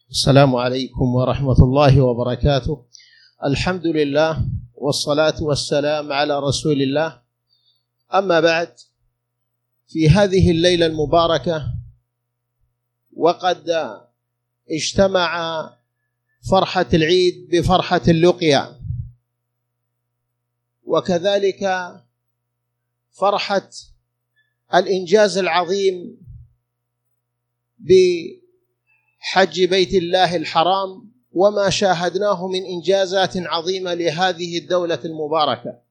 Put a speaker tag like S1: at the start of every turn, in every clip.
S1: السلام عليكم ورحمة الله وبركاته. الحمد لله والصلاة والسلام على رسول الله. أما بعد، في هذه الليلة المباركة وقد اجتمع فرحة العيد بفرحة اللقيا، وكذلك فرحة الإنجاز العظيم بحج بيت الله الحرام وما شاهدناه من إنجازات عظيمة لهذه الدولة المباركة.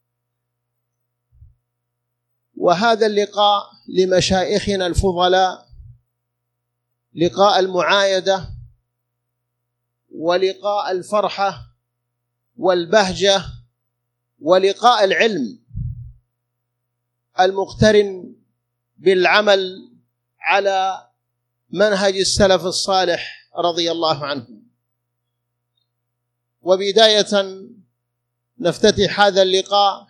S1: وهذا اللقاء لمشايخنا الفضلاء لقاء المعايدة ولقاء الفرحة والبهجة ولقاء العلم المقترن بالعمل على منهج السلف الصالح رضي الله عنهم. وبداية نفتتح هذا اللقاء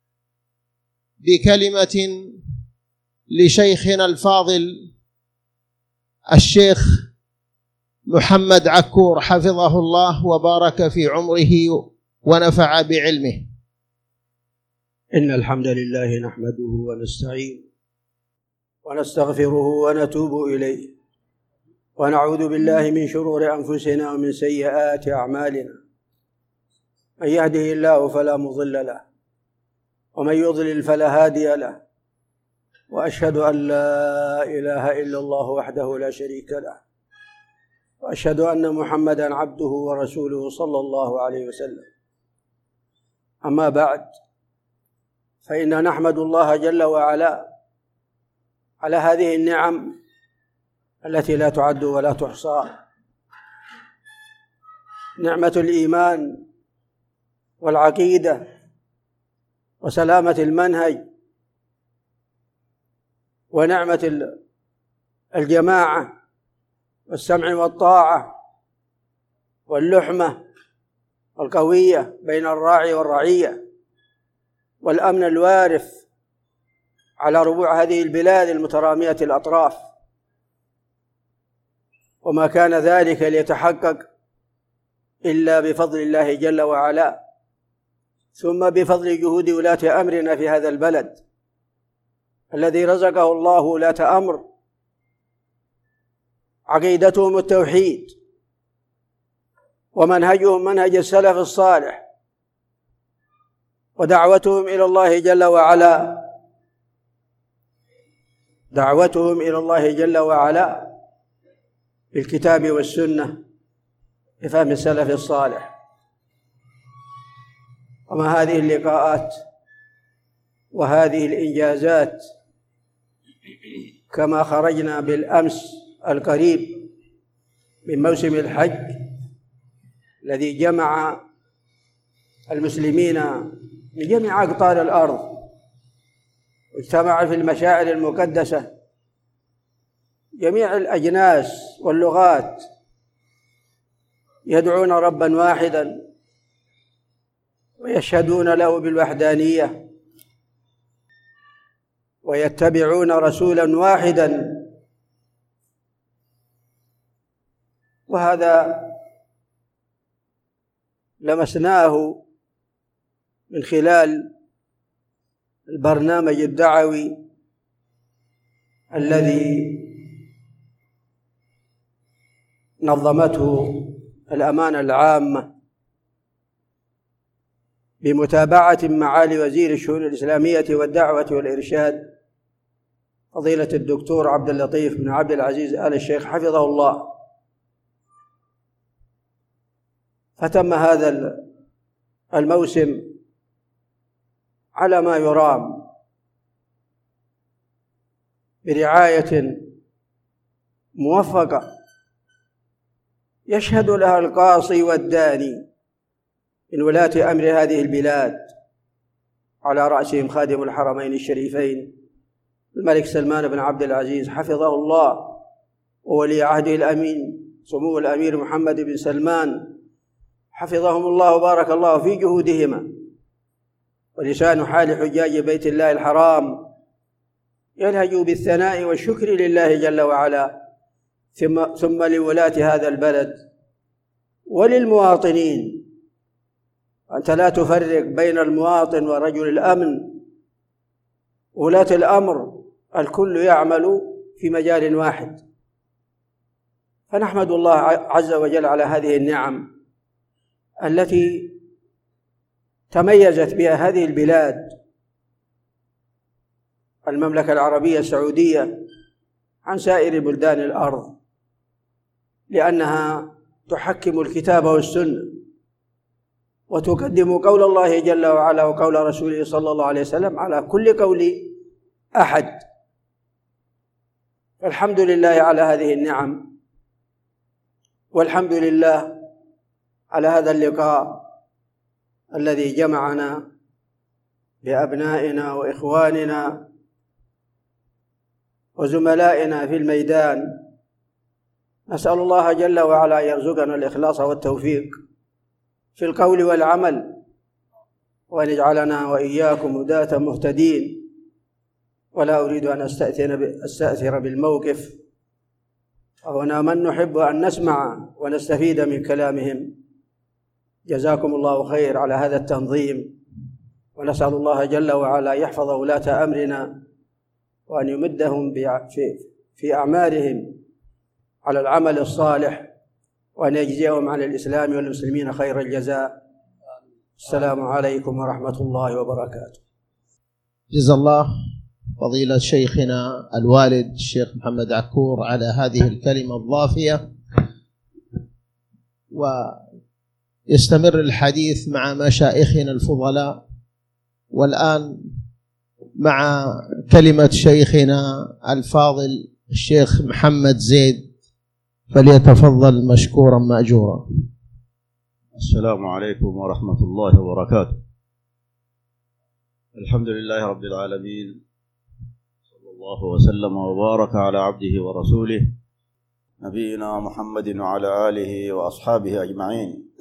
S1: بكلمة لشيخنا الفاضل الشيخ محمد عكور حفظه الله وبارك في عمره ونفع بعلمه.
S2: إن الحمد لله نحمده ونستعينه ونستغفره ونتوب إليه، ونعوذ بالله من شرور أنفسنا ومن سيئات أعمالنا. من يهده الله فلا مضل له، ومن يضلل فلا هادي له، وأشهد أن لا إله إلا الله وحده لا شريك له، وأشهد أن محمدًا عبده ورسوله صلى الله عليه وسلم. أما بعد، فإن نحمد الله جل وعلا على هذه النعم التي لا تعد ولا تحصى، نعمة الإيمان والعقيدة وسلامة المنهج، ونعمة الجماعة والسمع والطاعة واللحمة القوية بين الراعي والرعية، والأمن الوارث على ربوع هذه البلاد المترامية الأطراف. وما كان ذلك ليتحقق إلا بفضل الله جل وعلا، ثم بفضل جهود ولاة أمرنا في هذا البلد الذي رزقه الله ولاة أمر عقيدتهم التوحيد ومنهجهم منهج السلف الصالح، ودعوتهم إلى الله جل وعلا بالكتاب والسنة بفهم السلف الصالح. وما هذه اللقاءات وهذه الإنجازات كما خرجنا بالأمس القريب من موسم الحج الذي جمع المسلمين من جميع أقطار الأرض، واجتمع في المشاعر المقدسة جميع الأجناس واللغات، يدعون ربا واحدا ويشهدون له بالوحدانية ويتبعون رسولا واحدا. وهذا لمسناه من خلال البرنامج الدعوي الذي نظمته الأمانة العامة بمتابعة معالي وزير الشؤون الإسلامية والدعوة والإرشاد فضيلة الدكتور عبد اللطيف بن عبد العزيز آل الشيخ حفظه الله. فتم هذا الموسم على ما يرام برعاية موفقة يشهد لها القاصي والداني من ولاة أمر هذه البلاد، على رأسهم خادم الحرمين الشريفين الملك سلمان بن عبد العزيز حفظه الله، وولي عهده الأمين سمو الأمير محمد بن سلمان حفظهم الله وبارك الله في جهودهما. ولسان حال حجاج بيت الله الحرام يلهج بالثناء والشكر لله جل وعلا ثم لولاة هذا البلد وللمواطنين. أنت لا تفرق بين المواطن ورجل الأمن. ولاة الأمر الكل يعمل في مجال واحد. فنحمد الله عز وجل على هذه النعم التي تميزت بها هذه البلاد، المملكة العربية السعودية، عن سائر بلدان الأرض، لأنها تحكم الكتاب والسنة وتقدم قول الله جل وعلا وقول رسوله صلى الله عليه وسلم على كل قول أحد. الحمد لله على هذه النعم، والحمد لله على هذا اللقاء الذي جمعنا بأبنائنا وإخواننا وزملائنا في الميدان. نسأل الله جل وعلا يرزقنا الإخلاص والتوفيق في القول والعمل، وأن يجعلنا وإياكم هداة مهتدين. ولا أريد أن أستأثر بالموقف، وهنا من نحب أن نسمع ونستفيد من كلامهم. جزاكم الله خير على هذا التنظيم، ونسأل الله جل وعلا يحفظ ولاة أمرنا، وأن يمدهم في أعمالهم على العمل الصالح، وأن يجزيهم عن الإسلام والمسلمين خير الجزاء. السلام عليكم ورحمة الله وبركاته.
S1: جزا الله فضيلة شيخنا الوالد الشيخ محمد عكور على هذه الكلمة الضافية. ويستمر الحديث مع مشايخنا الفضلاء، والآن مع كلمة شيخنا الفاضل الشيخ محمد زيد، فليتفضل مشكورا مأجورا.
S3: السلام عليكم ورحمة الله وبركاته. الحمد لله رب العالمين، صلى الله وسلم وبارك على عبده ورسوله نبينا محمد وعلى آله وأصحابه أجمعين.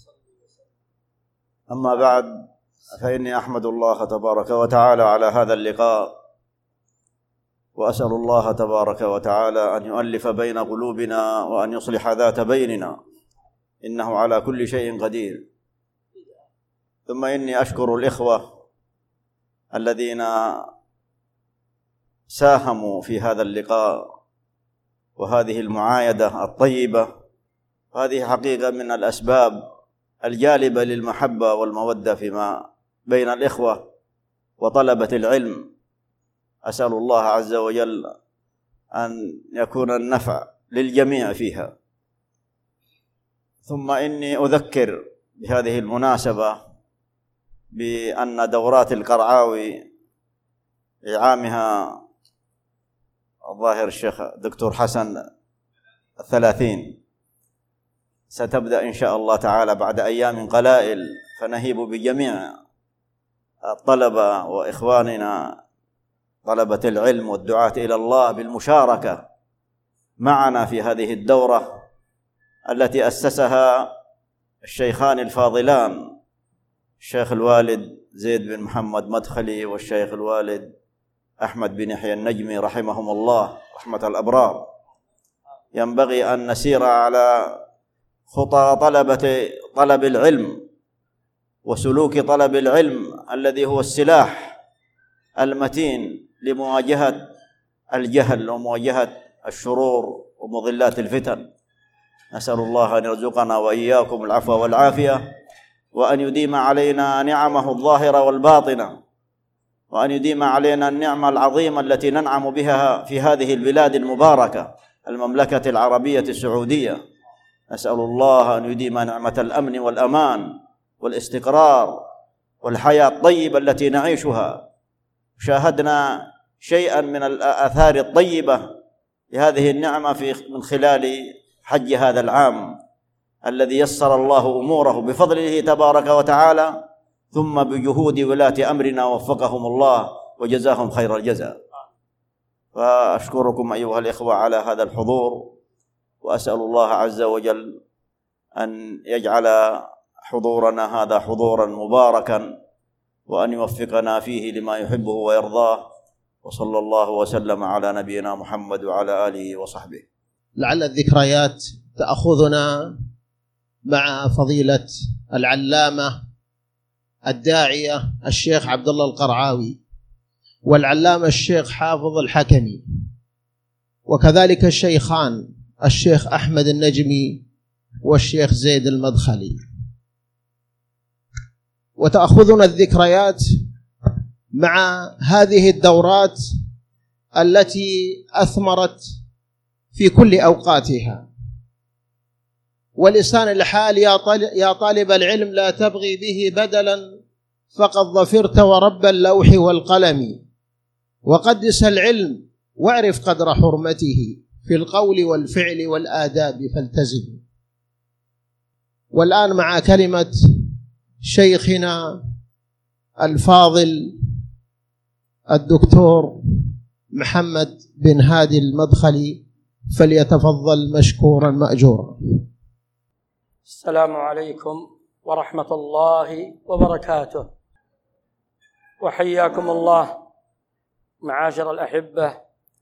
S3: أما بعد، فإني أحمد الله تبارك وتعالى على هذا اللقاء، وأسأل الله تبارك وتعالى أن يؤلف بين قلوبنا وأن يصلح ذات بيننا، إنه على كل شيء قدير. ثم إني أشكر الإخوة الذين ساهموا في هذا اللقاء وهذه المعايدة الطيبة. هذه حقيقة من الأسباب الجالبة للمحبة والمودة فيما بين الإخوة وطلبة العلم. أسأل الله عز وجل أن يكون النفع للجميع فيها. ثم إني أذكر بهذه المناسبة بأن دورات القرعاوي إعامها الظاهر الشيخ دكتور حسن 30 ستبدأ إن شاء الله تعالى بعد أيام قلائل، فنهيب بجميع الطلبة وإخواننا طلبة العلم والدعاة إلى الله بالمشاركة معنا في هذه الدورة التي أسسها الشيخان الفاضلان، الشيخ الوالد زيد بن محمد مدخلي والشيخ الوالد أحمد بن يحيى النجمي رحمهم الله رحمة الأبرار. ينبغي أن نسير على خطى طلب العلم وسلوك طلب العلم الذي هو السلاح المتين لمواجهة الجهل ومواجهة الشرور ومضلات الفتن. نسأل الله أن يرزقنا وإياكم العفو والعافية، وأن يديم علينا نعمه الظاهرة والباطنة، وأن يديم علينا النعمة العظيمة التي ننعم بها في هذه البلاد المباركة المملكة العربية السعودية. نسأل الله أن يديم نعمة الأمن والأمان والاستقرار والحياة الطيبة التي نعيشها. شاهدنا شيئا من الآثار الطيبة لهذه النعمة من خلال حج هذا العام الذي يسر الله أموره بفضله تبارك وتعالى، ثم بجهود ولاة أمرنا وفقهم الله وجزاهم خير الجزاء. فأشكركم أيها الإخوة على هذا الحضور، وأسأل الله عز وجل أن يجعل حضورنا هذا حضورا مباركا، وأن يوفقنا فيه لما يحبه ويرضاه. وصلى الله وسلم على نبينا محمد وعلى آله وصحبه.
S1: لعل الذكريات تأخذنا مع فضيلة العلامة الداعية الشيخ عبد الله القرعاوي، والعلامة الشيخ حافظ الحكمي، وكذلك الشيخان الشيخ أحمد النجمي والشيخ زيد المدخلي. وتأخذنا الذكريات مع هذه الدورات التي أثمرت في كل أوقاتها. ولسان الحال يا طالب العلم لا تبغي به بدلا فقد ظفرت ورب اللوح والقلم، وقدس العلم واعرف قدر حرمته في القول والفعل والآداب فالتزم. والآن مع كلمة شيخنا الفاضل الدكتور محمد بن هادي المدخلي، فليتفضل مشكورا مأجورا.
S4: السلام عليكم ورحمة الله وبركاته، وحياكم الله معاشر الأحبة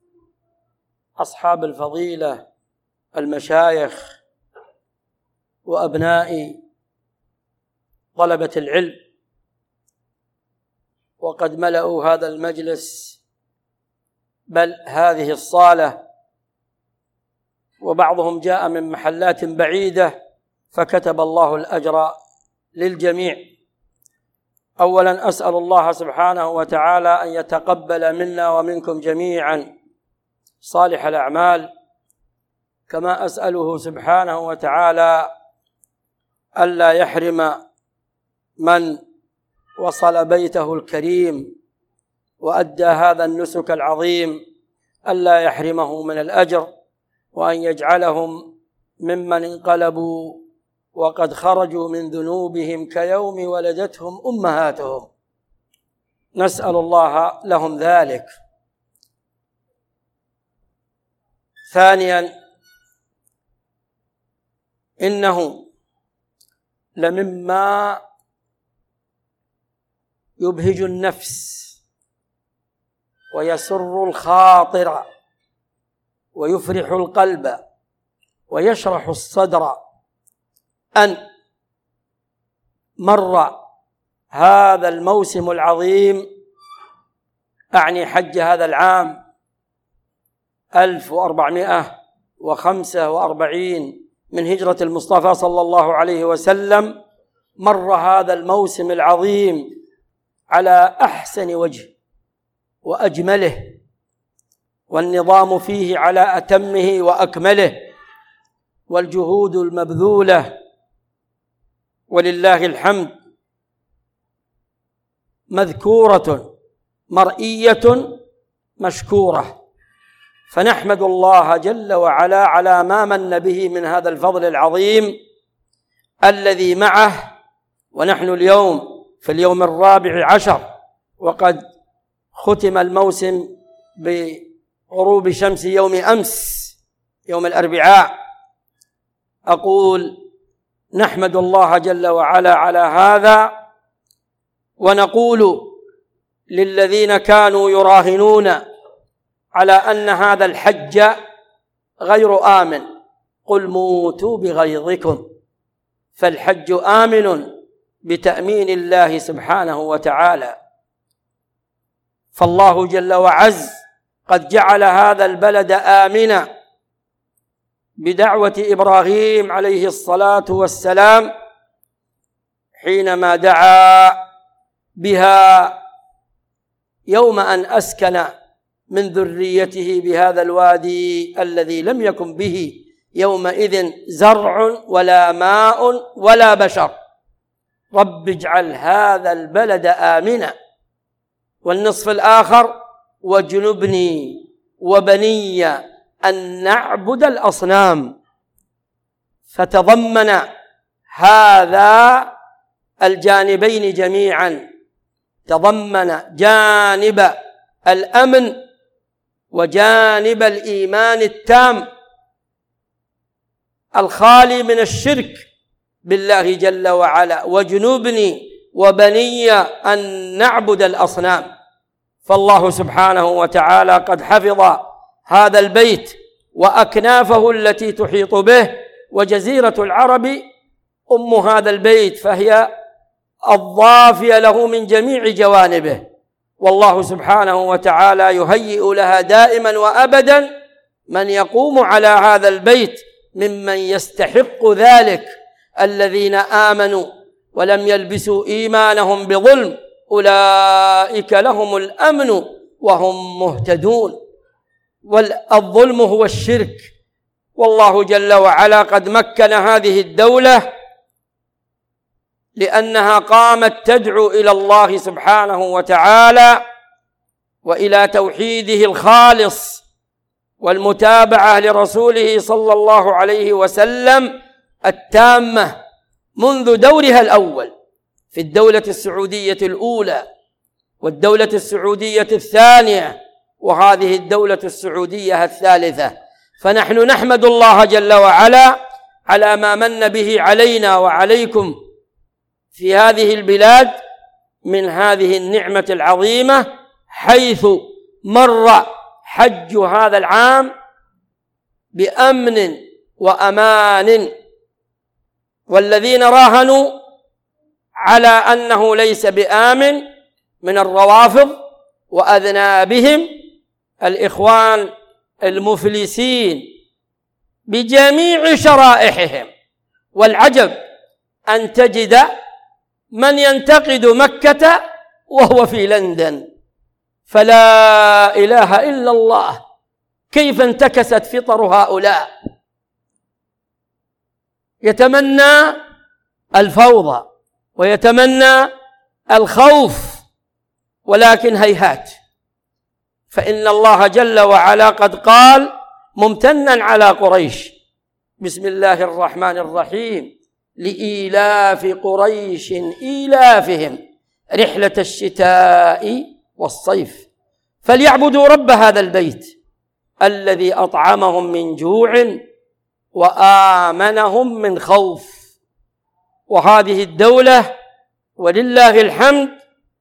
S4: أصحاب الفضيلة المشايخ وأبناء طلبة العلم. وقد ملأوا هذا المجلس بل هذه الصالة، وبعضهم جاء من محلات بعيدة، فكتب الله الأجر للجميع. أولا أسأل الله سبحانه وتعالى أن يتقبل منا ومنكم جميعا صالح الأعمال، كما أسأله سبحانه وتعالى ألا يحرم من وصل بيته الكريم وأدى هذا النسك العظيم ألا يحرمه من الأجر، وأن يجعلهم ممن انقلبوا وقد خرجوا من ذنوبهم كيوم ولدتهم أمهاتهم، نسأل الله لهم ذلك. ثانيا، إنه لمما يبهج النفس ويسر الخاطر ويفرح القلب ويشرح الصدر أن مر هذا الموسم العظيم، أعني حج هذا العام 1445 من هجرة المصطفى صلى الله عليه وسلم، مر هذا الموسم العظيم على أحسن وجه وأجمله، والنظام فيه على أتمه وأكمله، والجهود المبذولة ولله الحمد مذكورة مرئية مشكورة. فنحمد الله جل وعلا على ما من به من هذا الفضل العظيم الذي معه. ونحن اليوم في اليوم 14، وقد ختم الموسم بغروب شمس يوم أمس يوم الأربعاء. أقول نحمد الله جل وعلا على هذا، ونقول للذين كانوا يراهنون على أن هذا الحج غير آمن، قل موتوا بغيظكم، فالحج آمن بتأمين الله سبحانه وتعالى. فالله جل وعز قد جعل هذا البلد آمنا بدعوة إبراهيم عليه الصلاة والسلام حينما دعا بها يوم أن أسكن من ذريته بهذا الوادي الذي لم يكن به يومئذ زرع ولا ماء ولا بشر، رب اجعل هذا البلد آمنا. والنصف الآخر واجنبني وبني أن نعبد الأصنام، فتضمن هذا الجانبين جميعا، تضمن جانب الأمن وجانب الإيمان التام الخالي من الشرك بالله جل وعلا، واجنبني وبني أن نعبد الأصنام. فالله سبحانه وتعالى قد حفظ هذا البيت وأكنافه التي تحيط به، وجزيرة العرب أم هذا البيت، فهي الضافية له من جميع جوانبه، والله سبحانه وتعالى يهيئ لها دائما وأبدا من يقوم على هذا البيت ممن يستحق ذلك، الذين آمنوا ولم يلبسوا إيمانهم بظلم أولئك لهم الأمن وهم مهتدون. والظلم هو الشرك، والله جل وعلا قد مكن هذه الدولة لأنها قامت تدعو إلى الله سبحانه وتعالى وإلى توحيده الخالص والمتابعة لرسوله صلى الله عليه وسلم التامة منذ دورها الأول في الدولة السعودية الأولى والدولة السعودية الثانية وهذه الدولة السعودية الثالثة. فنحن نحمد الله جل وعلا على ما من به علينا وعليكم في هذه البلاد من هذه النعمة العظيمة، حيث مر حج هذا العام بأمن وأمان، والذين راهنوا على أنه ليس بآمن من الروافض وأذنابهم الإخوان المفلسين بجميع شرائحهم. والعجب أن تجد من ينتقد مكة وهو في لندن، فلا إله إلا الله، كيف انتكست فطر هؤلاء؟ يتمنى الفوضى ويتمنى الخوف، ولكن هيهات، فإن الله جل وعلا قد قال ممتنا على قريش: بسم الله الرحمن الرحيم، لإيلاف قريش إيلافهم رحلة الشتاء والصيف فليعبدوا رب هذا البيت الذي أطعمهم من جوع وآمنهم من خوف. وهذه الدولة ولله الحمد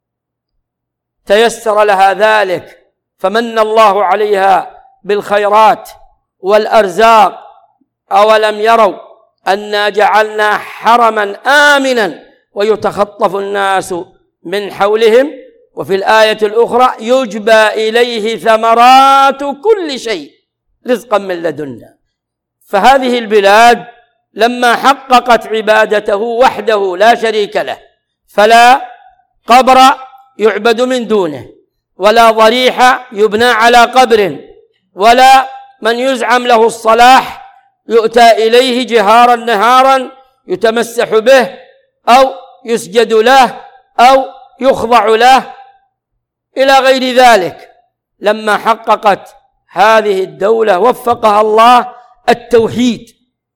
S4: تيسر لها ذلك، فمن الله عليها بالخيرات والأرزاق. أولم يروا أنا جعلنا حرما آمنا ويتخطف الناس من حولهم، وفي الآية الأخرى يجبى إليه ثمرات كل شيء رزقا من لدنا. فهذه البلاد لما حققت عبادته وحده لا شريك له، فلا قبر يعبد من دونه، ولا ضريح يبنى على قبر، ولا من يزعم له الصلاح يؤتى إليه جهارا نهارا يتمسح به أو يسجد له أو يخضع له إلى غير ذلك. لما حققت هذه الدولة وفقها الله التوحيد،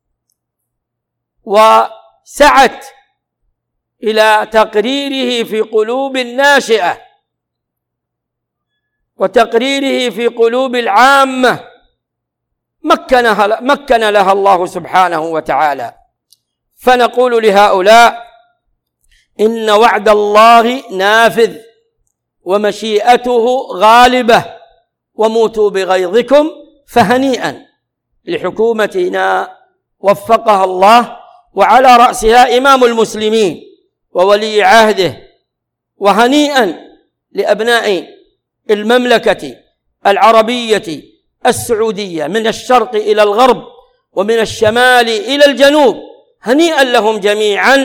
S4: وسعت إلى تقريره في قلوب الناشئة وتقريره في قلوب العامة، مكن لها الله سبحانه وتعالى. فنقول لهؤلاء: إن وعد الله نافذ ومشيئته غالبة، وموتوا بغيظكم، فهنيئا لحكومتنا وفقها الله وعلى رأسها إمام المسلمين وولي عهده، وهنيئا لأبناء المملكة العربية السعودية من الشرق إلى الغرب ومن الشمال إلى الجنوب، هنيئا لهم جميعا،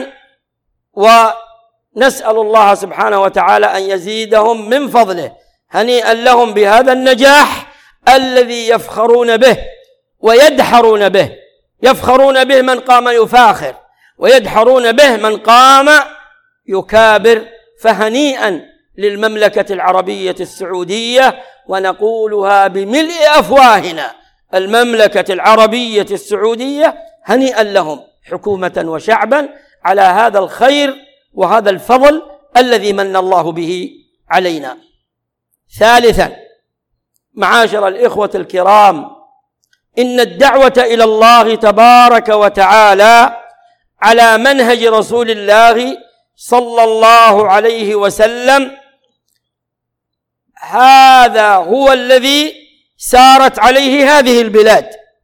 S4: ونسأل الله سبحانه وتعالى أن يزيدهم من فضله. هنيئا لهم بهذا النجاح الذي يفخرون به ويدحرون به، يفخرون به من قام يفاخر، ويدحرون به من قام يكابر. فهنيئا للمملكة العربية السعودية، ونقولها بملء أفواهنا: المملكة العربية السعودية هنيئا لهم حكومة وشعبا على هذا الخير وهذا الفضل الذي من الله به علينا. ثالثا، معاشر الإخوة الكرام، إن الدعوة إلى الله تبارك وتعالى على منهج رسول الله صلى الله عليه وسلم هذا هو الذي سارت عليه هذه البلاد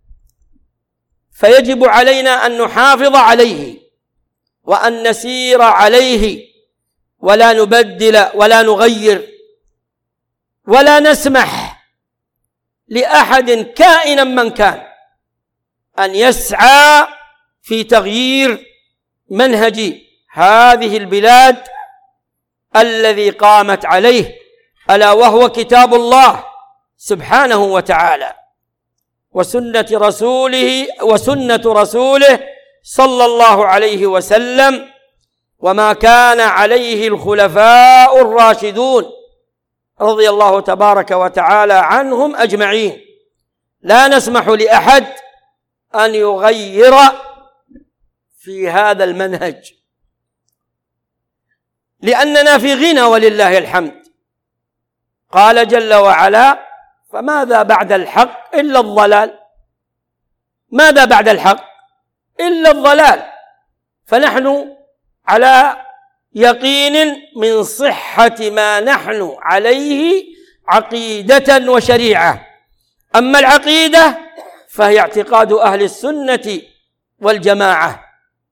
S4: فيجب علينا أن نحافظ عليه وأن نسير عليه ولا نبدل ولا نغير ولا نسمح لأحد كائنا من كان أن يسعى في تغيير منهج هذه البلاد الذي قامت عليه، ألا وهو كتاب الله سبحانه وتعالى وسنة رسوله صلى الله عليه وسلم، وما كان عليه الخلفاء الراشدون رضي الله تبارك وتعالى عنهم أجمعين. لا نسمح لأحد أن يغير في هذا المنهج، لأننا في غنى ولله الحمد. قال جل وعلا: فماذا بعد الحق إلا الضلال. ماذا بعد الحق إلا الضلال. فنحن على يقين من صحة ما نحن عليه عقيدة وشريعة. أما العقيدة فهي اعتقاد أهل السنة والجماعة،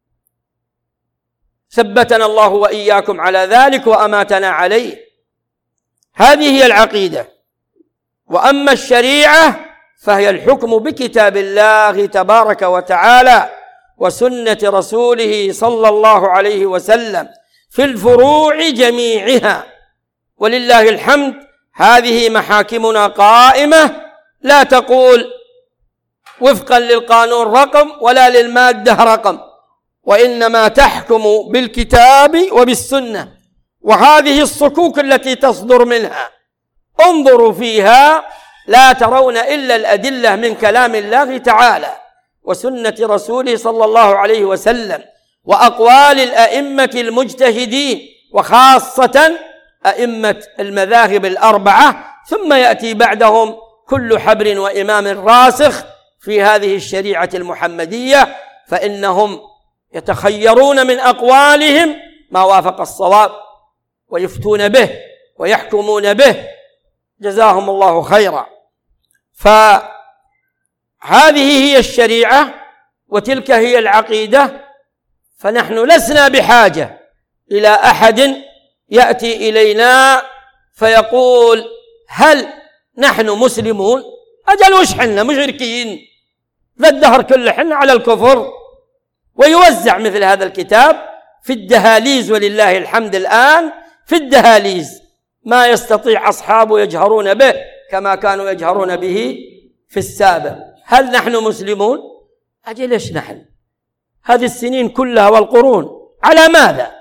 S4: ثبتنا الله وإياكم على ذلك وأماتنا عليه. هذه هي العقيدة. وأما الشريعة فهي الحكم بكتاب الله تبارك وتعالى وسنة رسوله صلى الله عليه وسلم في الفروع جميعها، ولله الحمد. هذه محاكمنا قائمة، لا تقول وفقا للقانون رقم ولا للمادة رقم، وإنما تحكم بالكتاب وبالسنة. وهذه الصكوك التي تصدر منها انظروا فيها لا ترون إلا الأدلة من كلام الله تعالى وسنة رسوله صلى الله عليه وسلم وأقوال الأئمة المجتهدين، وخاصة أئمة المذاهب الأربعة، ثم يأتي بعدهم كل حبر وإمام راسخ في هذه الشريعة المحمدية، فإنهم يتخيرون من أقوالهم ما وافق الصواب ويفتون به ويحكمون به، جزاهم الله خيرا. فهذه هي الشريعة وتلك هي العقيدة. فنحن لسنا بحاجة إلى أحد يأتي إلينا فيقول: هل نحن مسلمون؟ أجل وش حنا مشركين ذا الدهر كله حنا على الكفر. ويوزع مثل هذا الكتاب في الدهاليز، ولله الحمد الآن في الدهاليز ما يستطيع أصحابه يجهرون به كما كانوا يجهرون به في السابق. هل نحن مسلمون؟ أجل ليش نحن هذه السنين كلها والقرون على ماذا؟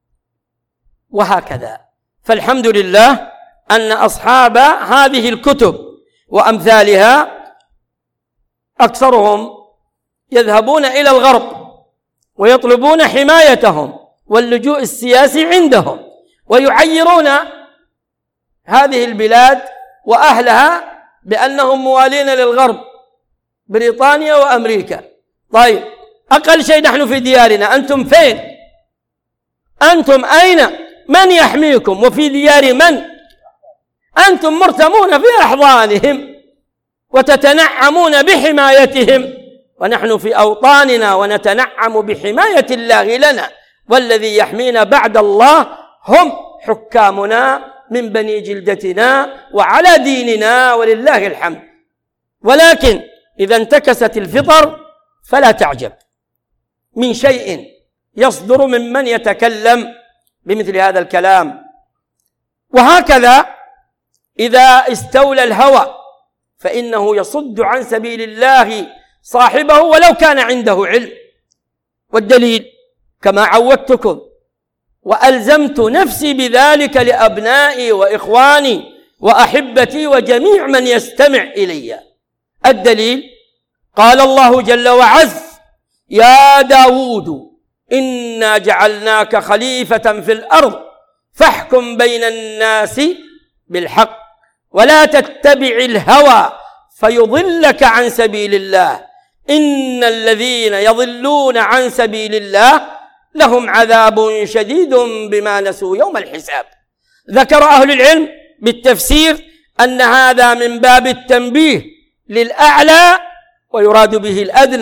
S4: وهكذا. فالحمد لله أن أصحاب هذه الكتب وأمثالها أكثرهم يذهبون إلى الغرب ويطلبون حمايتهم واللجوء السياسي عندهم، ويعيرون هذه البلاد وأهلها بأنهم موالين للغرب، بريطانيا وأمريكا. طيب أقل شيء نحن في ديارنا، أنتم فين؟ أنتم أين؟ من يحميكم؟ وفي ديار من؟ أنتم مرتمون في أحضانهم وتتنعمون بحمايتهم، ونحن في أوطاننا ونتنعم بحماية الله لنا، والذي يحمينا بعد الله هم حكامنا من بني جلدتنا وعلى ديننا ولله الحمد. ولكن إذا انتكست الفطر فلا تعجب من شيء يصدر ممن يتكلم بمثل هذا الكلام. وهكذا إذا استولى الهوى فإنه يصد عن سبيل الله صاحبه ولو كان عنده علم. والدليل كما عودتكم وألزمت نفسي بذلك لأبنائي وإخواني وأحبتي وجميع من يستمع إلي. الدليل قال الله جل وعز: يا داود إنا جعلناك خليفة في الأرض فاحكم بين الناس بالحق ولا تتبع الهوى فيضلك عن سبيل الله إن الذين يضلون عن سبيل الله لهم عذاب شديد بما نسوا يوم الحساب. ذكر أهل العلم بالتفسير أن هذا من باب التنبيه للأعلى ويراد به الأدنى،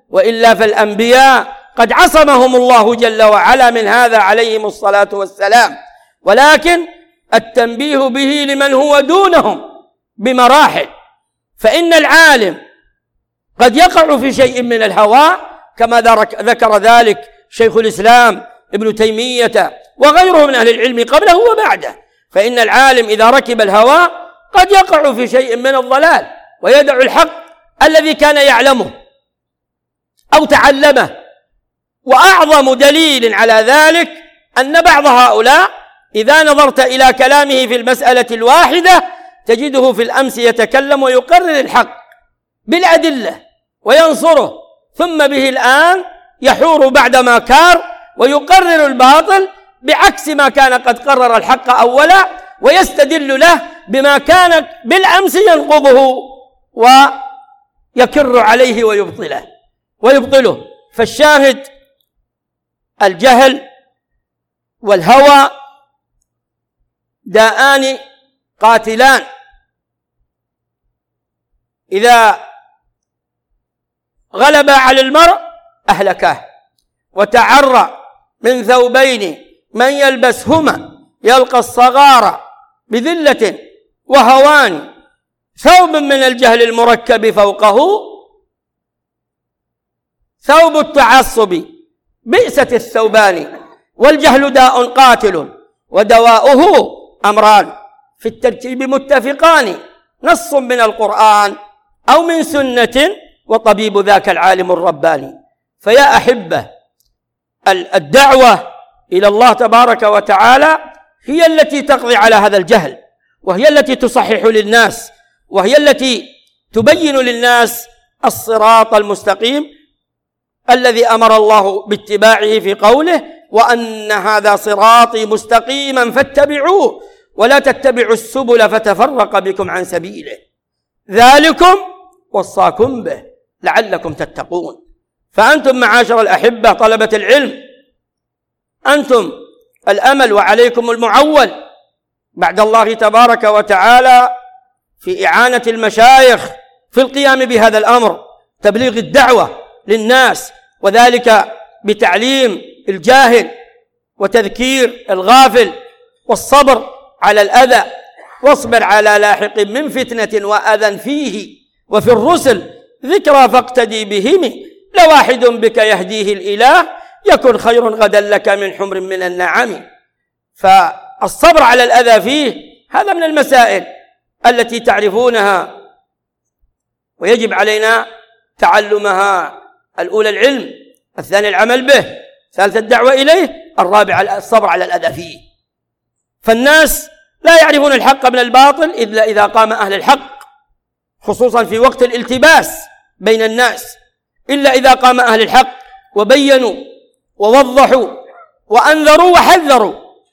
S4: وإلا فالأنبياء قد عصمهم الله جل وعلا من هذا عليهم الصلاة والسلام، ولكن التنبيه به لمن هو دونهم بمراحل. فإن العالم قد يقع في شيء من الهوى كما ذكر ذلك شيخ الإسلام ابن تيمية وغيره من أهل العلم قبله وبعده، فإن العالم إذا ركب الهوى قد يقع في شيء من الضلال ويدع الحق الذي كان يعلمه أو تعلمه. وأعظم دليل على ذلك أن بعض هؤلاء إذا نظرت إلى كلامه في المسألة الواحدة تجده في الأمس يتكلم ويقرر الحق بالأدلة وينصره، ثم به الآن يحور بعدما كار ويقرر الباطل بعكس ما كان قد قرر الحق أولا، ويستدل له بما كان بالأمس ينقضه ويكر عليه ويبطله. فالشاهد الجهل والهوى داءان قاتلان، إذا غلب على المرء أهلكه. وتعرى من ثوبين من يلبسهما يلقى الصغار بذلة وهوان، ثوب من الجهل المركب فوقه ثوب التعصب بئست الثوبان، والجهل داء قاتل ودواؤه أمران في الترتيب متفقان، نص من القرآن أو من سنة وطبيب ذاك العالم الرباني. فيا أحبة، الدعوة إلى الله تبارك وتعالى هي التي تقضي على هذا الجهل، وهي التي تصحح للناس، وهي التي تبين للناس الصراط المستقيم الذي أمر الله باتباعه في قوله: وأن هذا صراطي مستقيما فاتبعوه ولا تتبعوا السبل فتفرق بكم عن سبيله، ذلكم وصاكم به لعلكم تتقون. فأنتم معاشر الأحبة طلبة العلم، أنتم الأمل وعليكم المعول بعد الله تبارك وتعالى في إعانة المشايخ في القيام بهذا الأمر، تبليغ الدعوة للناس، وذلك بتعليم الجاهل وتذكير الغافل، والصبر على الأذى، واصبر على لاحق من فتنة وأذى فيه، وفي الرسل ذكرى فاقتدي بهم، لواحد بك يهديه الإله يكن خير غدا لك من حمر من النعم. فالصبر على الأذى فيه هذا من المسائل التي تعرفونها ويجب علينا تعلمها. الأولى العلم، الثاني العمل به، ثالث الدعوة إليه، الرابع الصبر على الأذى فيه. فالناس لا يعرفون الحق من الباطل إلا إذا قام أهل الحق، خصوصا في وقت الالتباس بين الناس، إلا إذا قام أهل الحق وبينوا ووضحوا وأنذروا وحذروا.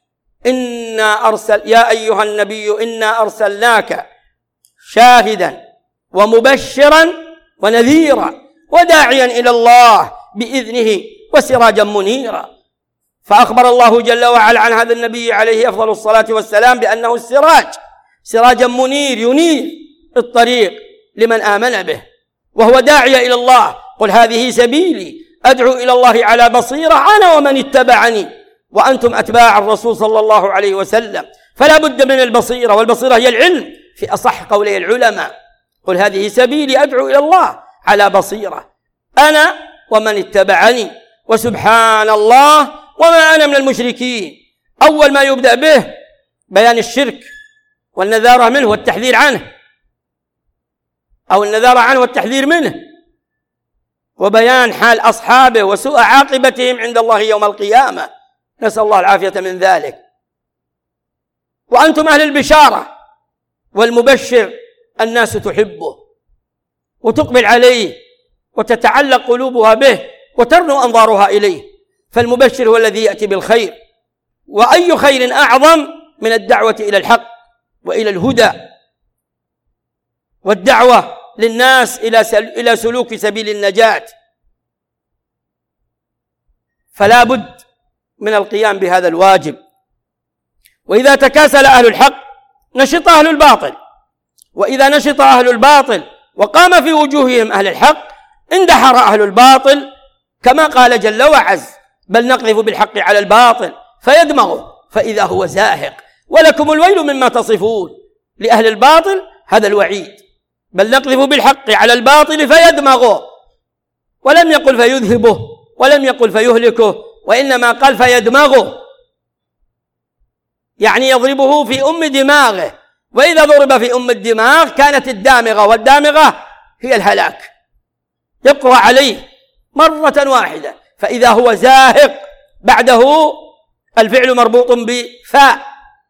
S4: يا أيها النبي إنا أرسلناك شاهدا ومبشرا ونذيرا وداعيا إلى الله بإذنه وسراجا منيرا. فأخبر الله جل وعلا عن هذا النبي عليه أفضل الصلاة والسلام بأنه السراج، سراجا منير ينير الطريق لمن آمن به، وهو داعي إلى الله. قل هذه سبيلي أدعو إلى الله على بصيرة أنا ومن اتبعني، وأنتم أتباع الرسول صلى الله عليه وسلم، فلا بد من البصيرة، والبصيرة هي العلم في أصح قولي العلماء. قل هذه سبيلي أدعو إلى الله على بصيرة أنا ومن اتبعني، وسبحان الله وما أنا من المشركين. أول ما يبدأ به بيان الشرك والنذارة منه والتحذير عنه، أو النذارة عنه والتحذير منه، وبيان حال أصحابه وسوء عاقبتهم عند الله يوم القيامة، نسأل الله العافية من ذلك. وأنتم أهل البشارة والمبشر، الناس تحبه وتقبل عليه وتتعلق قلوبها به وترنو أنظارها إليه، فالمبشر هو الذي يأتي بالخير، وأي خير أعظم من الدعوة إلى الحق وإلى الهدى والدعوة للناس إلى سلوك سبيل النجاة. فلا بد من القيام بهذا الواجب. وإذا تكاسل أهل الحق نشط أهل الباطل، وإذا نشط أهل الباطل وقام في وجوههم أهل الحق اندحر أهل الباطل كما قال جل وعز: بل نقذف بالحق على الباطل فيدمغه فإذا هو زاهق ولكم الويل مما تصفون. لأهل الباطل هذا الوعيد: بل نقذف بالحق على الباطل فيدمغه، ولم يقل فيذهبه، ولم يقل فيهلكه، وإنما قال فيدمغه، يعني يضربه في أم دماغه. وإذا ضرب في أم الدماغ كانت الدامغة، والدامغة هي الهلاك، يقوى عليه مرة واحدة. فإذا هو زاهق بعده الفعل مربوط بفاء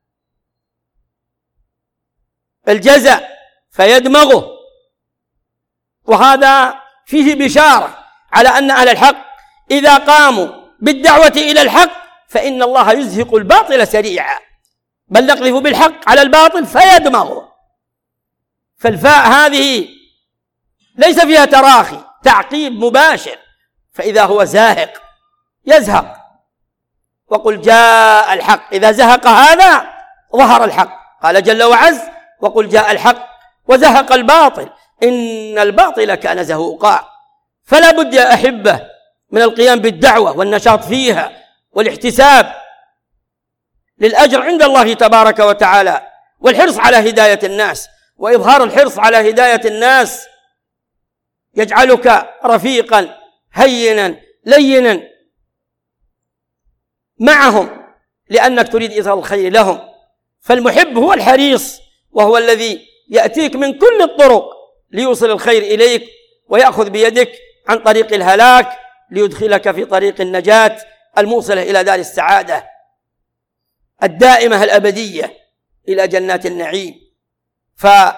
S4: الجزاء فيدمغه، وهذا فيه بشارة على أن أهل الحق إذا قاموا بالدعوة إلى الحق فإن الله يزهق الباطل سريعا. بل نقذف بالحق على الباطل فيدمغه. فالفاء هذه ليس فيها تراخي، تعقيب مباشر. فإذا هو زاهق يزهق. وقل جاء الحق، إذا زهق هذا ظهر الحق. قال جل وعز: وقل جاء الحق وزهق الباطل إن الباطل كان زهوقا. فلا بد يا أحبة من القيام بالدعوة والنشاط فيها والاحتساب للأجر عند الله تبارك وتعالى، والحرص على هداية الناس. وإظهار الحرص على هداية الناس يجعلك رفيقا هينا لينا معهم، لأنك تريد إظهار الخير لهم. فالمحب هو الحريص، وهو الذي يأتيك من كل الطرق ليوصل الخير إليك ويأخذ بيدك عن طريق الهلاك ليدخلك في طريق النجاة الموصلة إلى دار السعادة الدائمة الأبدية إلى جنات النعيم. فهذا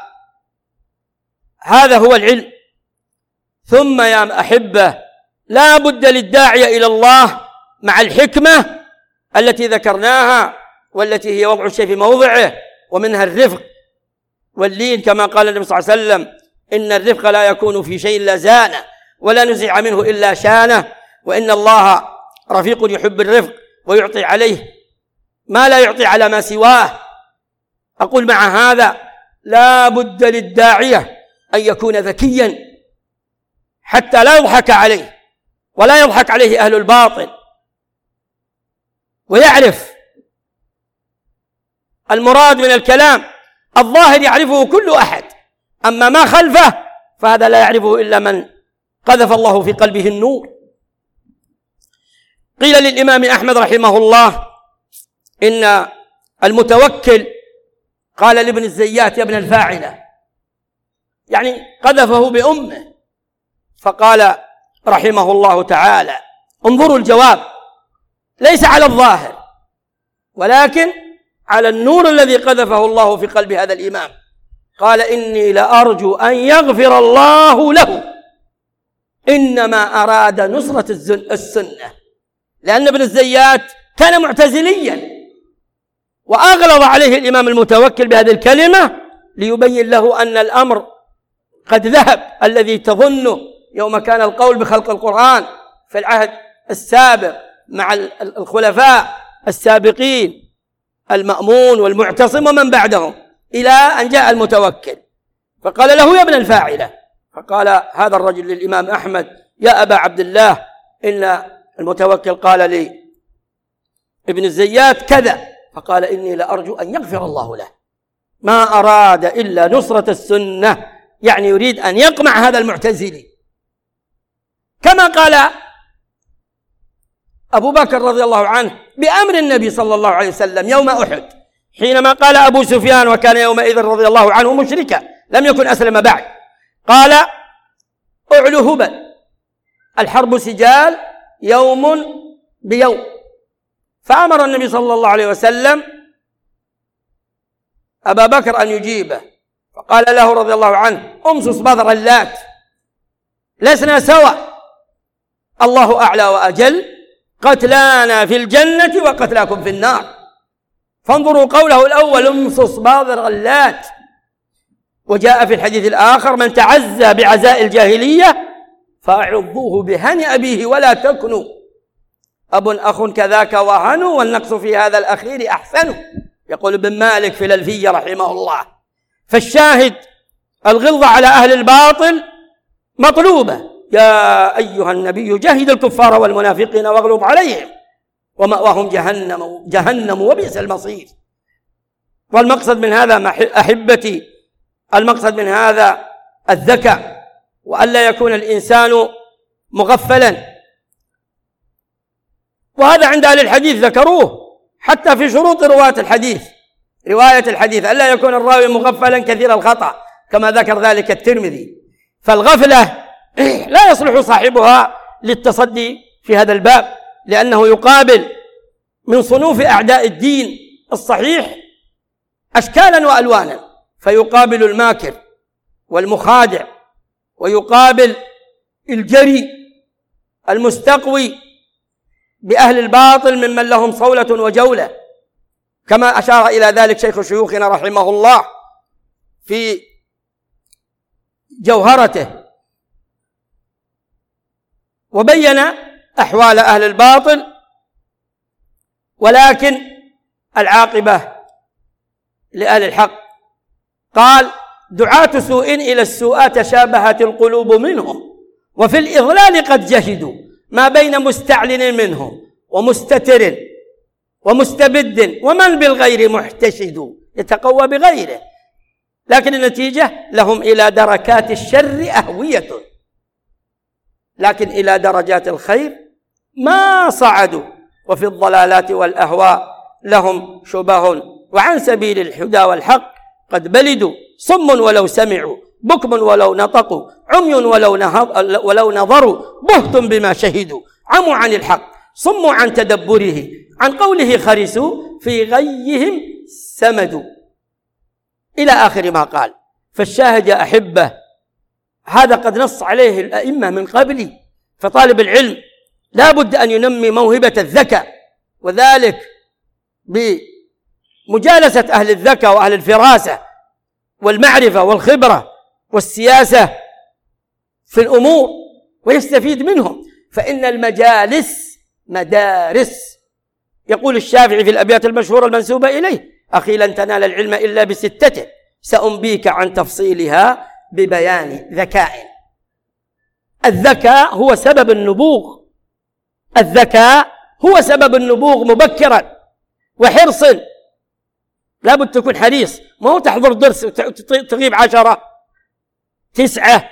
S4: هو العلم. ثم يا أحبة لا بد للداعية إلى الله مع الحكمة التي ذكرناها، والتي هي وضع الشيء في موضعه، ومنها الرفق واللين، كما قال النبي صلى الله عليه وسلم: إن الرفق لا يكون في شيء إلا زانه، ولا نزع منه إلا شانه، وإن الله رفيق يحب الرفق ويعطي عليه ما لا يعطي على ما سواه. أقول مع هذا لا بد للداعية أن يكون ذكيا حتى لا يضحك عليه ولا يضحك عليه أهل الباطل، ويعرف المراد من الكلام. الظاهر يعرفه كل أحد، أما ما خلفه فهذا لا يعرفه إلا من قذف الله في قلبه النور. قيل للإمام أحمد رحمه الله إن المتوكل قال لابن الزيات: يا ابن الفاعلة، يعني قذفه بأمه. فقال رحمه الله تعالى: انظروا الجواب، ليس على الظاهر ولكن على النور الذي قذفه الله في قلب هذا الإمام. قال: إني لأرجو أن يغفر الله له، إنما أراد نصرة السنة. لأن ابن الزيات كان معتزليا، وأغلظ عليه الإمام المتوكل بهذه الكلمة ليبين له أن الأمر قد ذهب، الذي تظنه يوم كان القول بخلق القرآن في العهد السابق مع الخلفاء السابقين المأمون والمعتصم ومن بعدهم، إلى أن جاء المتوكل فقال له: يا ابن الفاعلة. فقال هذا الرجل للإمام أحمد: يا أبا عبد الله، إن المتوكل قال لي ابن الزيات كذا. فقال: إني لأرجو أن يغفر الله له، ما أراد إلا نصرة السنة، يعني يريد أن يقمع هذا المعتزلي، كما قال أبو بكر رضي الله عنه بأمر النبي صلى الله عليه وسلم يوم أحد، حينما قال أبو سفيان، وكان يومئذ رضي الله عنه مشركا لم يكن أسلم بعد، قال: أعلو هبل، الحرب سجال يوم بيوم. فأمر النبي صلى الله عليه وسلم أبا بكر أن يجيبه، فقال له رضي الله عنه: أمسس بذر اللات، لسنا سوا، الله أعلى وأجل، قتلانا في الجنة وقتلاكم في النار. فانظروا قوله الأول: أمسس بذر اللات. وجاء في الحديث الآخر: من تعزى بعزاء الجاهلية فأعظوه بهن أبيه ولا تكنوا، أب أخ كذاك وهن، والنقص في هذا الأخير أحسن، يقول ابن مالك في الألفية رحمه الله. فالشاهد الغلظة على أهل الباطل مطلوبة، يا أيها النبي جاهد الكفار والمنافقين واغلظ عليهم ومأواهم جهنم وبئس المصير. والمقصد من هذا أحبتي، المقصد من هذا الذكاء، وألا يكون الإنسان مغفلا. وهذا عند أهل الحديث ذكروه حتى في شروط رواية الحديث ألا يكون الراوي مغفلا كثير الخطأ كما ذكر ذلك الترمذي. فالغفلة لا يصلح صاحبها للتصدي في هذا الباب، لأنه يقابل من صنوف أعداء الدين الصحيح أشكالا وألوانا، فيقابل الماكر والمخادع، ويقابل الجري المستقوي بأهل الباطل ممن لهم صولة وجولة، كما أشار إلى ذلك شيخ شيوخنا رحمه الله في جوهرته، وبين أحوال أهل الباطل. ولكن العاقبة لأهل الحق. قال: دعاة سوء إلى السوء تشابهت القلوب منهم، وفي الإضلال قد جهدوا ما بين مستعلن منهم ومستتر ومستبد، ومن بالغير محتشد يتقوى بغيره. لكن النتيجة لهم إلى دركات الشر أهوية، لكن إلى درجات الخير ما صعدوا، وفي الضلالات والأهواء لهم شبه، وعن سبيل الهدى والحق قد بلدوا. صم ولو سمعوا، بكم ولو نطقوا، عمي ولو نظروا، بهت بما شهدوا. عموا عن الحق، صموا عن تدبره، عن قوله خرسوا، في غيهم سمدوا، إلى آخر ما قال. فالشاهد يا أحبة هذا قد نص عليه الأئمة من قبلي، فطالب العلم لا بد أن ينمي موهبة الذكاء، وذلك بمجالسة أهل الذكاء وأهل الفراسة والمعرفة والخبرة والسياسة في الأمور، ويستفيد منهم، فإن المجالس مدارس. يقول الشافعي في الأبيات المشهورة المنسوبة إليه: أخي لن تنال العلم إلا بستة، سأنبيك عن تفصيلها ببيان ذكاء. الذكاء هو سبب النبوغ، الذكاء هو سبب النبوغ مبكرا، وحرص. لابد تكون حريص، ما هو تحضر درس وتغيب 10 9،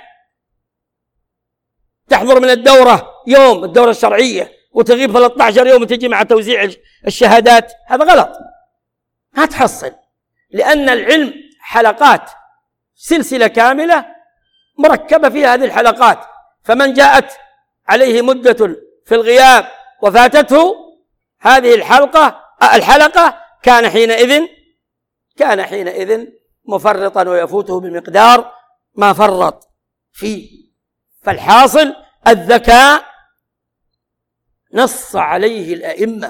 S4: تحضر من الدورة يوم، الدورة الشرعية، وتغيب 13 يوم وتجي مع توزيع الشهادات. هذا غلط، ما تحصل، لأن العلم حلقات، سلسلة كاملة مركبة فيها هذه الحلقات. فمن جاءت عليه مدة في الغياب وفاتته هذه الحلقة كان حينئذ مفرطا، ويفوته بمقدار ما فرط فيه. فالحاصل الذكاء نص عليه الأئمة،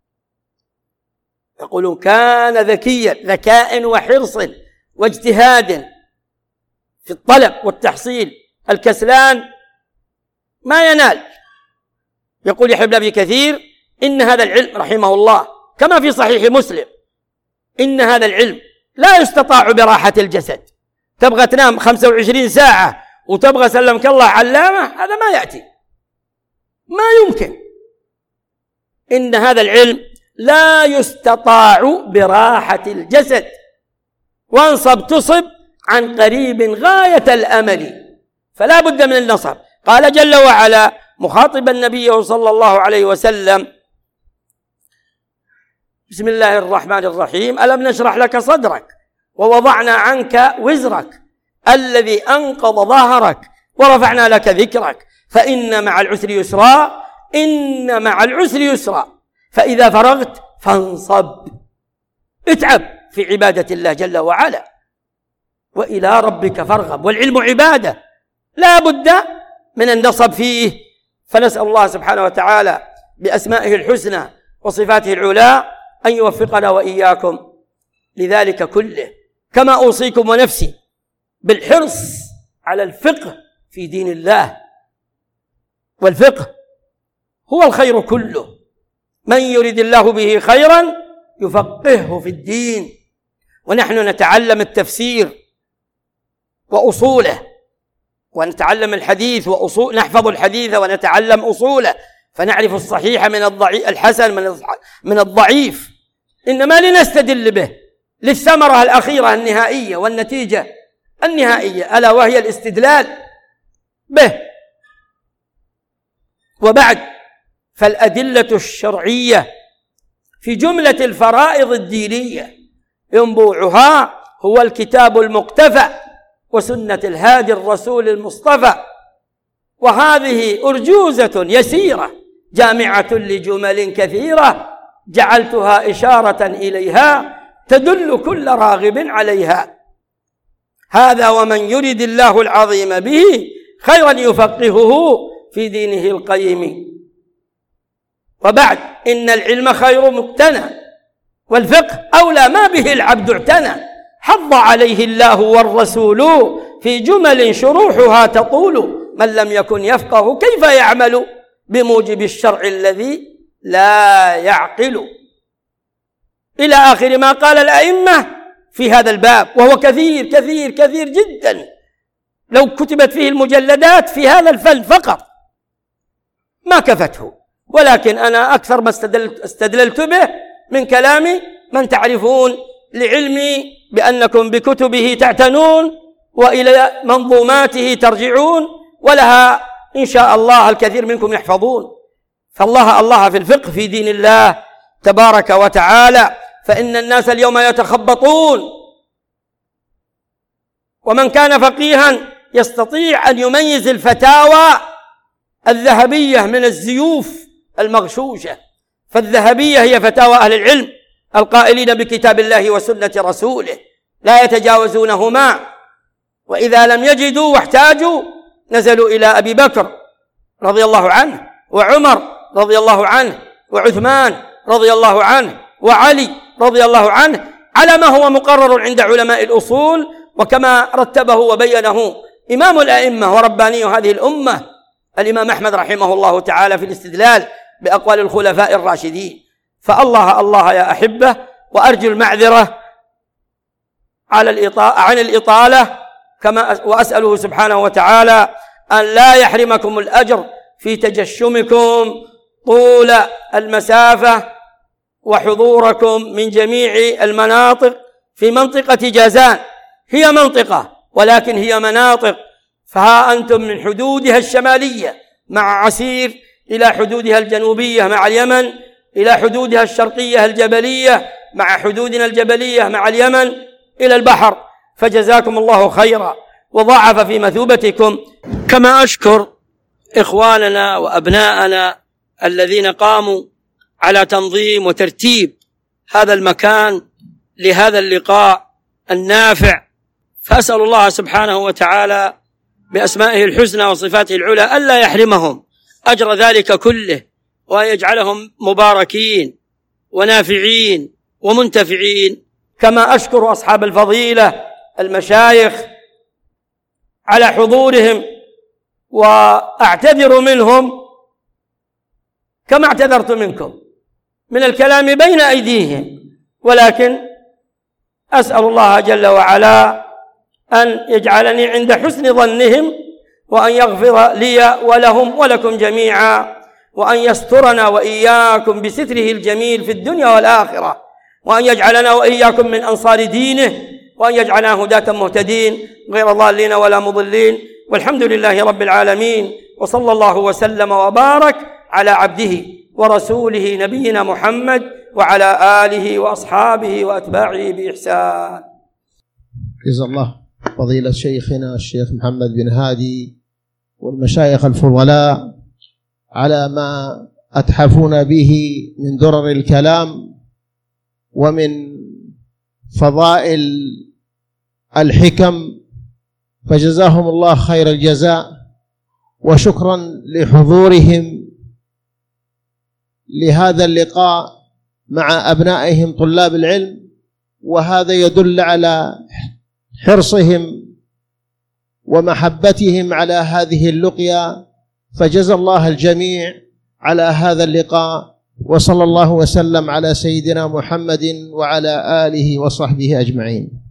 S4: يقولون كان ذكيا، ذكاء وحرص واجتهاد في الطلب والتحصيل. الكسلان ما ينال. يقول يحيى بن أبي كثير: إن هذا العلم رحمه الله كما في صحيح مسلم، إن هذا العلم لا يستطاع براحة الجسد. تبغى تنام 25 ساعة وتبغى سلمك الله علامة، هذا ما يأتي، ما يمكن. إن هذا العلم لا يستطاع براحة الجسد، وانصب تصب عن قريب غاية الأمل، فلا بد من النصب. قال جل وعلا مخاطبا النبي صلى الله عليه وسلم: بسم الله الرحمن الرحيم، ألم نشرح لك صدرك ووضعنا عنك وزرك الذي أنقض ظهرك ورفعنا لك ذكرك فإن مع العسر يسرا، إن مع العسر يسرا، فإذا فرغت فانصب. اتعب في عبادة الله جل وعلا، وإلى ربك فارغب. والعلم عبادة لا بد من النصب فيه. فنسأل الله سبحانه وتعالى بأسمائه الحسنى وصفاته العلى أن يوفقنا وإياكم لذلك كله. كما أوصيكم ونفسي بالحرص على الفقه في دين الله، والفقه هو الخير كله. من يريد الله به خيرا يفقهه في الدين. ونحن نتعلم التفسير وأصوله ونتعلم الحديث وأصول، نحفظ الحديث ونتعلم أصوله فنعرف الصحيح من الضعيف، الحسن من الضعيف، إنما لنستدل به للثمرة الأخيرة النهائية والنتيجة النهائية، ألا وهي الاستدلال به. وبعد، فالأدلة الشرعية في جملة الفرائض الدينية ينبوعها هو الكتاب المقتفى وسنة الهادي الرسول المصطفى، وهذه أرجوزة يسيرة جامعة لجمل كثيرة جعلتها إشارة إليها تدل كل راغب عليها. هذا ومن يرد الله العظيم به خيرا يفقهه في دينه القيم. وبعد، إن العلم خير مقتنى، والفقه أولى ما به العبد اعتنى، حض عليه الله والرسول في جمل شروحها تطول، من لم يكن يفقه كيف يعمل بموجب الشرع الذي لا يعقل، إلى آخر ما قال الأئمة في هذا الباب، وهو كثير كثير كثير جدا، لو كتبت فيه المجلدات في هذا الفن فقط ما كفته، ولكن أنا أكثر ما استدللت به من كلام من تعرفون لعلمي بأنكم بكتبه تعتنون وإلى منظوماته ترجعون، ولها إن شاء الله الكثير منكم يحفظون. فالله الله في الفقه في دين الله تبارك وتعالى، فإن الناس اليوم يتخبطون، ومن كان فقيها يستطيع أن يميز الفتاوى الذهبية من الزيوف المغشوشة، فالذهبية هي فتاوى أهل العلم القائلين بكتاب الله وسنة رسوله لا يتجاوزونهما، وإذا لم يجدوا واحتاجوا نزلوا إلى أبي بكر رضي الله عنه، وعمر رضي الله عنه، وعثمان رضي الله عنه، وعلي رضي الله عنه، على ما هو مقرر عند علماء الأصول، وكما رتبه وبينه إمام الأئمة ورباني هذه الأمة الإمام أحمد رحمه الله تعالى في الاستدلال بأقوال الخلفاء الراشدين. فالله الله يا أحبة، وأرجو المعذرة عن الإطالة، وأسأله سبحانه وتعالى أن لا يحرمكم الأجر في تجشمكم طول المسافة وحضوركم من جميع المناطق في منطقة جازان. هي منطقة ولكن هي مناطق، فها أنتم من حدودها الشمالية مع عسير إلى حدودها الجنوبية مع اليمن، إلى حدودها الشرقية الجبلية مع حدودنا الجبلية مع اليمن إلى البحر، فجزاكم الله خيرا وضاعف في مثوبتكم. كما أشكر إخواننا وأبناءنا الذين قاموا على تنظيم وترتيب هذا المكان لهذا اللقاء النافع، فأسأل الله سبحانه وتعالى بأسمائه الحسنى وصفاته العلى ألا يحرمهم أجر ذلك كله، وأن يجعلهم مباركين ونافعين ومنتفعين. كما أشكر أصحاب الفضيلة المشايخ على حضورهم، وأعتذر منهم كما اعتذرت منكم من الكلام بين أيديهم، ولكن أسأل الله جل وعلا أن يجعلني عند حسن ظنهم، وأن يغفر لي ولهم ولكم جميعا، وأن يسترنا وإياكم بستره الجميل في الدنيا والآخرة، وأن يجعلنا وإياكم من أنصار دينه، وأن يجعلنا هداة مهتدين غير ضالين ولا مضلين. والحمد لله رب العالمين، وصلى الله وسلم وبارك على عبده ورسوله نبينا محمد وعلى آله وأصحابه وأتباعه بإحسان.
S1: جزا الله فضيلة شيخنا الشيخ محمد بن هادي والمشايخ الفضلاء على ما أتحفون به من درر الكلام ومن فضائل الحكم، فجزاهم الله خير الجزاء، وشكرا لحضورهم لهذا اللقاء مع أبنائهم طلاب العلم، وهذا يدل على حرصهم ومحبتهم على هذه اللقيا، فجزى الله الجميع على هذا اللقاء، وصلى الله وسلم على سيدنا محمد وعلى آله وصحبه أجمعين.